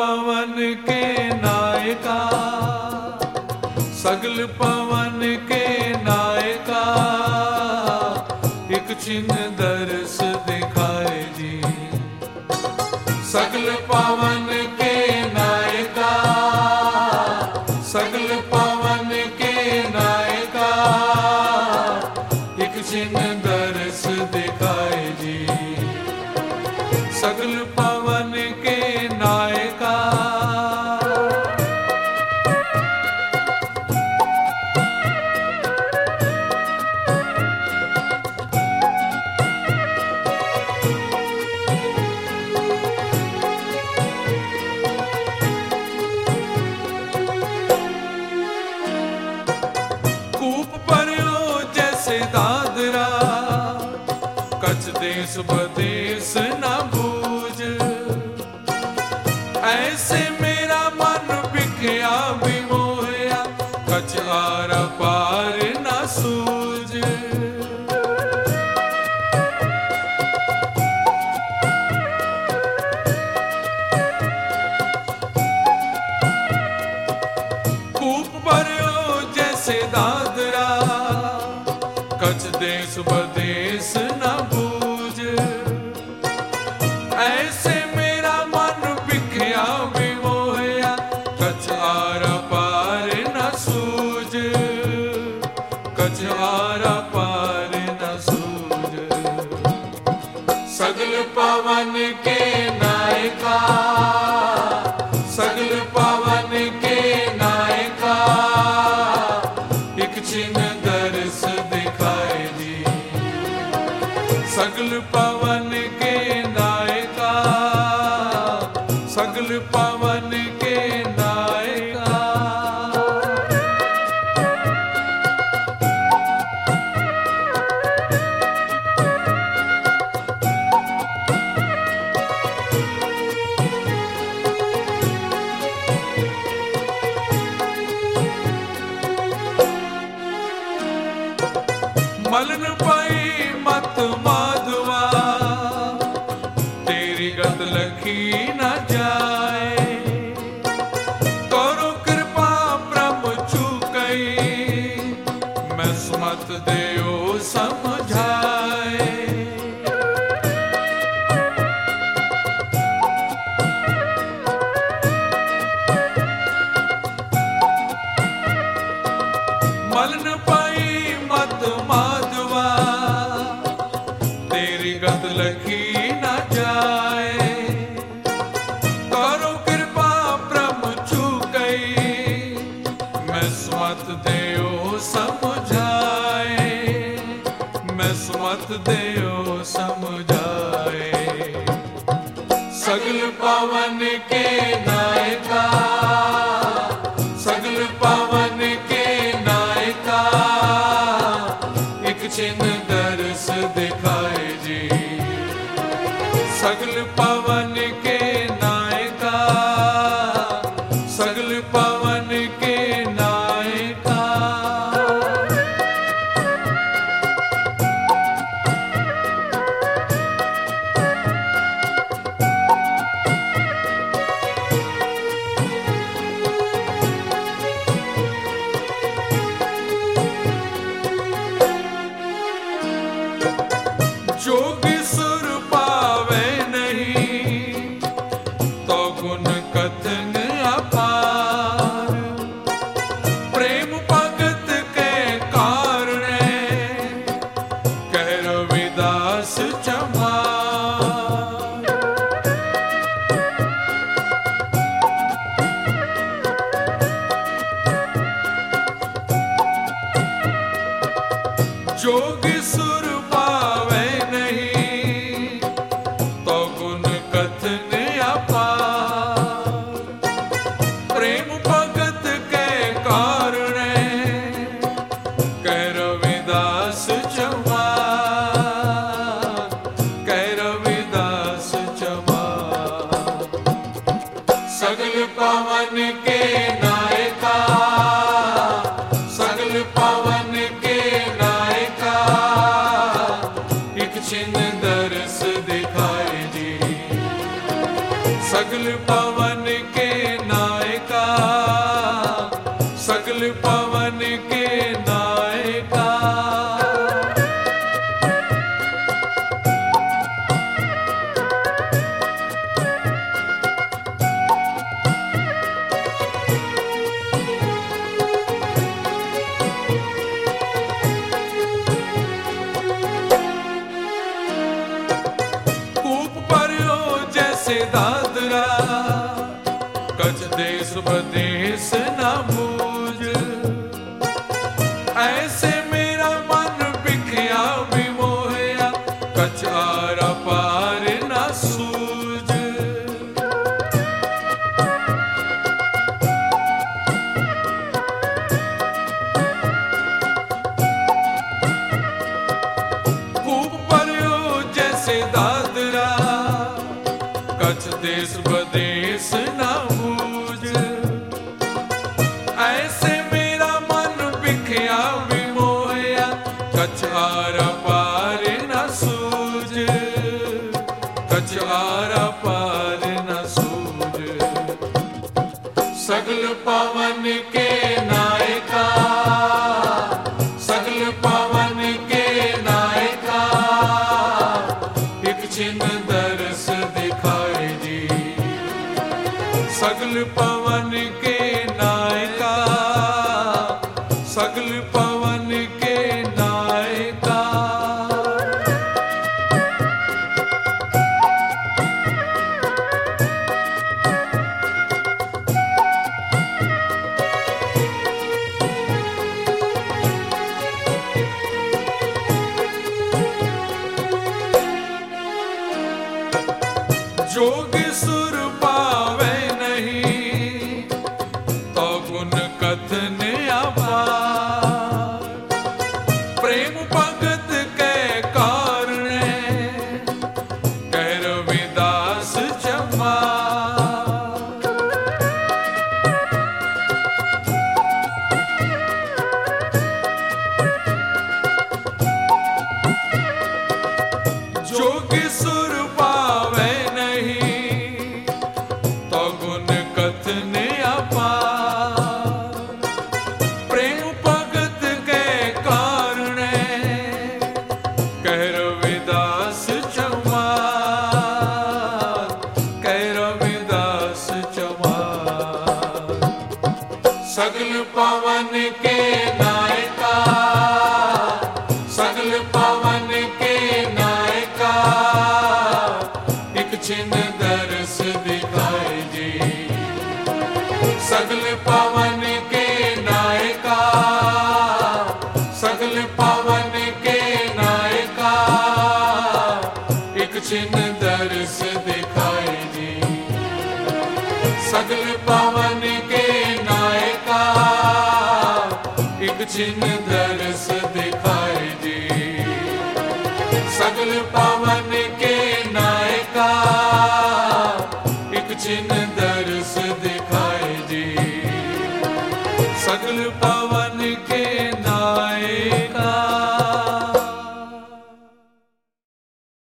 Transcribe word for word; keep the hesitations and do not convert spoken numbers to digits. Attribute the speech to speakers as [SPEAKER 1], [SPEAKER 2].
[SPEAKER 1] पवन के नायका, सगल पवन के नायका, एक छिन दर्श दिखाए जी। सगल पवन के नायका, सगल पवन के नायका, एक छिन दर्श दिखाए जी। सगल पवन के नायका। कूप पर्यो जैसे दादरा, कछ देश बदेश न बूझ। ऐसे मेरा मन बिखया भी मोहया, कछ आर पार न सूझ। कूप पर्यो जैसे दादरा, कछ देश बदेश न बूझ। ऐसे मेरा मन बिखया भी मोहया, कछ आर पार न सूझ। कछ आर पार न सूझ। सगल पवन के नायका, सगल पवन के नायका, एक छिन दर्श दिखाए जी। सगल पवन के नायका, सगल पवन के नायका। मलन पाई मत माधवा, तेरी गत लखी न जाए। करो कृपा ब्रह्म चूकई, मैं सुमत देओ समझाए। मलन पाई मत माधवा, तेरी गत लखी न जाए। करो कृपा ब्रह्म चूकई, मैं सुमत देओ समझाए। मैं सुमत देओ समझाए। सगल पवन के नायका, सगल पवन के नायका, एक छिन दर्श दिखाए जी। सगल पवन के नायका, सगल पवन के नायका। जोग सुर पावे नहीं, तो गुण कथन अपार। प्रेम भगत के कारण, कह रविदास चमार। जोग सुर पावे नहीं, तो गुण कथन अपार। प्रेम भगत के कारण, कह रविदास चमार। कह रविदास चमार। सगल पवन के नायका, सगल पवन के नायका, बदेस न बूझ। ऐसे मेरा मन बिखया भी मोहया, कछ आरा पार न सूझ। खूब पर्यो जैसे दादरा, कछ देश बदेस न बूझ। ऐसे मेरा मन बिखया भी मोहया, कछ आरा पार न सूझ, कछ आरा पार न सूझ। सगल पवन के नायका, सगल पवन के नायका, एक छिन दरस दिखाए जी। सगल पवन के नायका, सगल पवन के नायका। जोग सुर पावे नहीं, तो गुण कथन अपार। प्रेम भगत के कारण, कह रविदास चमार। जोग सुर पावे नहीं, तो गुण कथन अपार। प्रेम भगत के कारण, कह रविदास चमार, कह रविदास चमार। सगल पवन के नायका, सगल पवन के नायका, एक छिन दरस दिखाए जी। सगल पवन के नायका, सगल पवन के नायका, एक छिन दरस दिखाए जी। सगल पवन के नायका, एक छिन